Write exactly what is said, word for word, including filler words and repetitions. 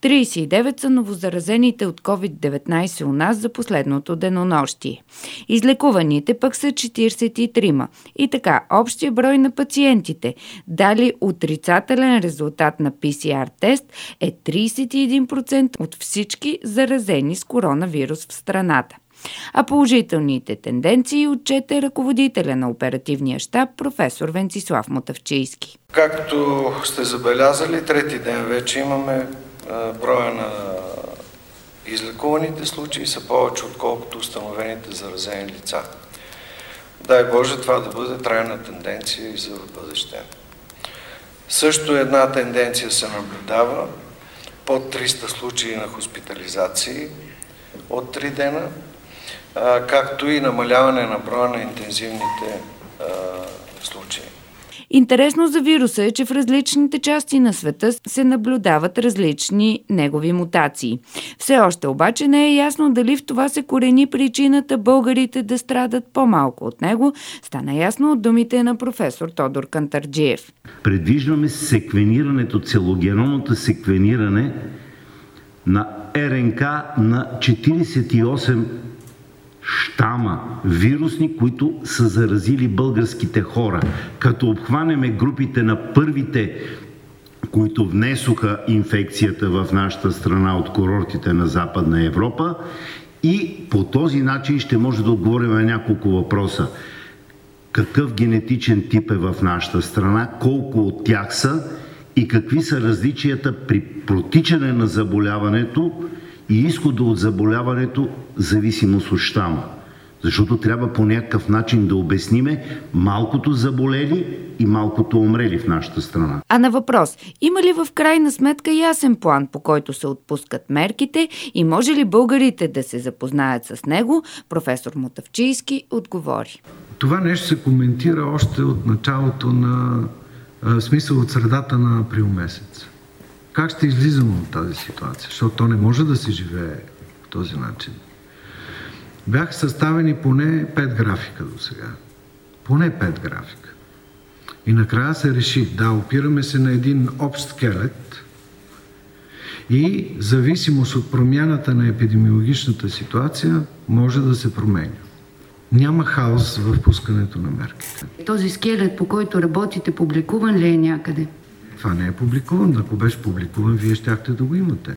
тридесет и девет са новозаразените от ковид деветнайсет у нас за последното денонощие. Излекуваните пък са четиридесет и три. И така, общия брой на пациентите, дали отрицателен резултат на пи си ар тест, е тридесет и един процента от всички заразени с коронавирус в страната. А положителните тенденции отчете ръководителя на оперативния щаб професор Венцислав Мутафчийски. Както сте забелязали, трети ден вече имаме броя на излекуваните случаи са повече отколкото установените заразени лица. Дай Боже това да бъде трайна тенденция и за бъдеще. Също една тенденция се наблюдава под триста случаи на хоспитализации от три дена, както и намаляване на броя на интензивните а, случаи. Интересно за вируса е, че в различните части на света се наблюдават различни негови мутации. Все още обаче не е ясно дали в това се корени причината българите да страдат по-малко от него, стана ясно от думите на професор Тодор Кантарджиев. Предвиждаме секвенирането, целогеномното секвениране на ер ен ка на четиридесет и осем щама вирусни, които са заразили българските хора. Като обхванеме групите на първите, които внесоха инфекцията в нашата страна от курортите на Западна Европа, и по този начин ще може да отговорим на няколко въпроса. Какъв генетичен тип е в нашата страна, колко от тях са и какви са различията при протичане на заболяването и изхода от заболяването, зависимост от щама. Защото трябва по някакъв начин да обясниме малкото заболели и малкото умрели в нашата страна. А на въпрос, има ли в крайна сметка ясен план, по който се отпускат мерките и може ли българите да се запознаят с него, професор Мутафчийски отговори. Това нещо се коментира още от началото на а, смисъл от средата на април месец. Как ще излизаме от тази ситуация? Защото то не може да се живее по този начин. Бяха съставени поне пет графика до сега. Поне пет графика. И накрая се реши, да, опираме се на един общ скелет и зависимост от промяната на епидемиологичната ситуация може да се променя. Няма хаос в пускането на мерките. Този скелет, по който работите, публикуван ли е някъде? Това не е публикуван. Ако беше публикуван, вие щяхте да го имате.